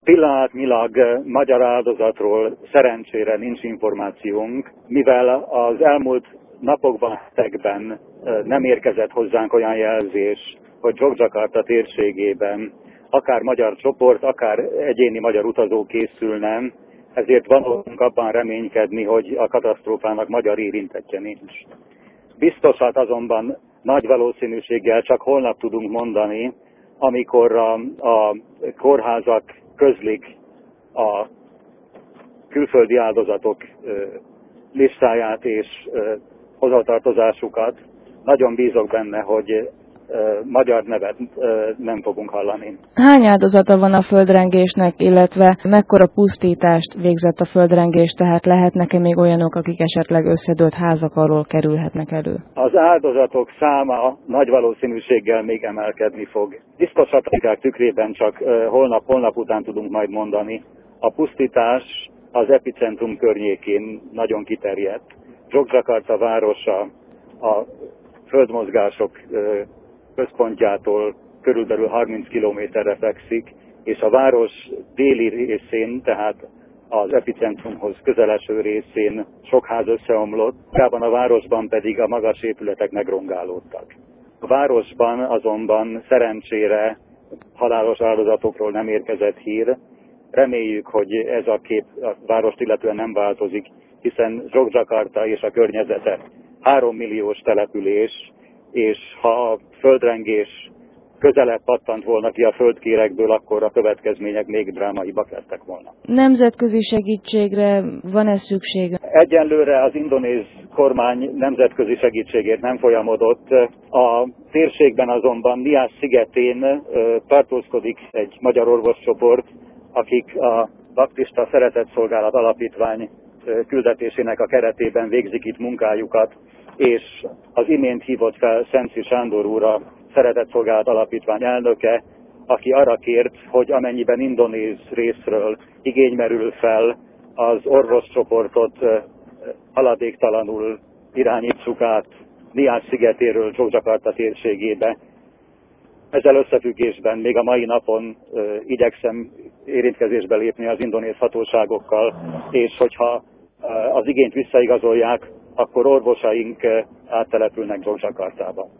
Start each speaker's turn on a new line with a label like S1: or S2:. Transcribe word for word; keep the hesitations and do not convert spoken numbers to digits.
S1: Pillanatnyilag magyar áldozatról szerencsére nincs információnk, mivel az elmúlt napokban, hetekben nem érkezett hozzánk olyan jelzés, hogy Dzsongdzsakarta térségében akár magyar csoport, akár egyéni magyar utazó készülne, ezért van abban reménykedni, hogy a katasztrófának magyar érintettje nincs. Biztosat azonban nagy valószínűséggel csak holnap tudunk mondani, amikor a, a kórházak közlik a külföldi áldozatok listáját és hozzátartozásukat. Nagyon bízok benne, hogy magyar nevet nem fogunk hallani.
S2: Hány áldozata van a földrengésnek, illetve mekkora pusztítást végzett a földrengés, tehát lehetnek-e még olyanok, akik esetleg összedőlt házak alól kerülhetnek elő?
S1: Az áldozatok száma nagy valószínűséggel még emelkedni fog. Biztos statisztikák tükrében csak holnap, holnap után tudunk majd mondani. A pusztítás az epicentrum környékén nagyon kiterjedt. Dzsongdzsakarta városa a földmozgások központjától körülbelül harminc kilométerre fekszik, és a város déli részén, tehát az epicentrumhoz közeleső részén sok ház összeomlott, magában a városban pedig a magas épületek megrongálódtak. A városban azonban szerencsére halálos áldozatokról nem érkezett hír. Reméljük, hogy ez a kép a várost illetően nem változik, hiszen Dzsongdzsakarta és a környezete három milliós település, és ha a földrengés közelebb pattant volna ki a földkérekből, akkor a következmények még drámaibbak lettek volna.
S2: Nemzetközi segítségre van-e szükség?
S1: Egyenlőre az indonéz kormány nemzetközi segítségért nem folyamodott. A térségben azonban Nias szigetén tartózkodik egy magyar orvoscsoport, akik a Baptista Szeretetszolgálat Alapítvány küldetésének a keretében végzik itt munkájukat, és az imént hívott fel Szenci Sándor úr, a Szeretetszolgálat Alapítvány elnöke, aki arra kért, hogy amennyiben indonéz részről igény merül fel, az orvoscsoportot haladéktalanul irányítsuk át Nias szigetéről Dzsongdzsakarta térségébe. Ezzel összefüggésben még a mai napon ö, igyekszem érintkezésbe lépni az indonéz hatóságokkal, és hogyha ö, az igényt visszaigazolják, akkor orvosaink áttelepülnek Dzsongdzsakartába.